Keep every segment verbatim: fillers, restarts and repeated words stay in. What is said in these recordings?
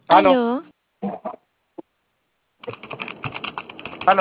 Aló, Aló, aló.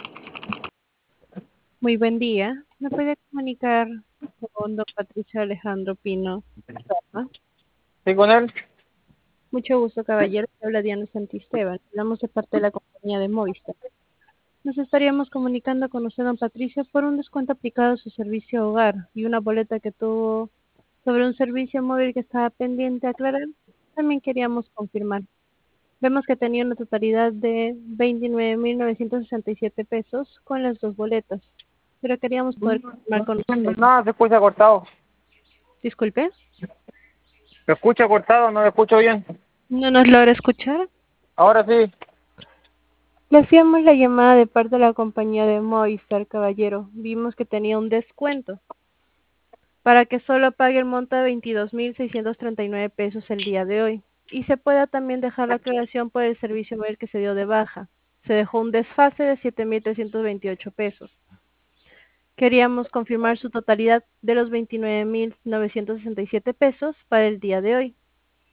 muy buen día. ¿Me puede comunicar con don Patricio Alejandro Pino Serra? ¿Sí con él? Mucho gusto, caballero. Habla Diana Santisteban. Hablamos de parte de la compañía de Movistar. Nos estaríamos comunicando con usted, don Patricio, por un descuento aplicado a su servicio hogar y una boleta que tuvo sobre un servicio móvil que estaba pendiente de aclarar. También queríamos confirmar. Vemos que tenía una totalidad de veintinueve mil novecientos sesenta y siete pesos con las dos boletas, pero queríamos poder confirmar No con entiendo usted. nada, se escucha cortado. Disculpe, Se escucha cortado, no lo escucho bien. ¿no nos logra escuchar? Ahora sí. Le hacíamos la llamada de parte de la compañía de Movistar, caballero. Vimos que tenía un descuento para que solo pague el monto de veintidós mil seiscientos treinta y nueve pesos el día de hoy. Y se pueda también dejar la aclaración por el servicio móvil que se dio de baja. Se dejó un desfase de siete mil trescientos veintiocho pesos. Queríamos confirmar su totalidad de los veintinueve mil novecientos sesenta y siete pesos para el día de hoy.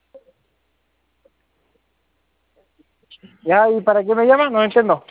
Ya, ¿y para qué me llaman? No entiendo.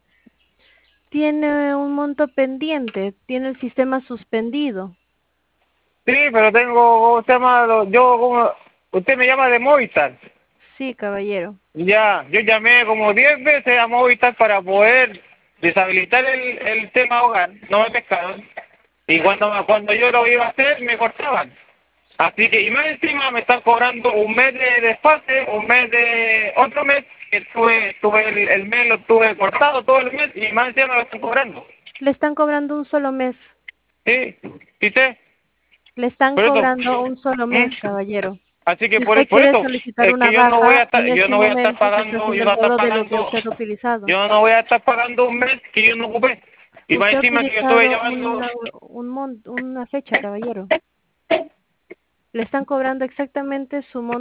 Tiene un monto pendiente, tiene el sistema suspendido. Sí, pero tengo, ¿cómo se llama? Lo- Yo, como, usted me llama de Movistar. Sí, caballero. Ya, yo llamé como diez veces a Movistar para poder deshabilitar el, el tema hogar. No me pescaron. Y cuando, cuando yo lo iba a hacer, me cortaban. Así que, y más encima me están cobrando un mes de desfase, un mes de, otro mes, que tuve, tuve el, el mes, lo tuve cortado todo el mes, y más encima me lo están cobrando. Le están cobrando un solo mes. Sí, ¿viste? Le están Por eso, cobrando un solo mes, ¿mm? caballero. Así que Si por, usted por quiere eso, solicitar es una que yo no voy a baja, estar, en yo este no voy a estar momento se está pagando, yo haciendo no el voy a estar pago de lo que pagando, usted ha utilizado. yo no voy a estar pagando un mes que yo no ocupé. Y más Usted ha encima que yo estuve utilizado llevando, una, un mon- una fecha, caballero. Le están cobrando exactamente su monto.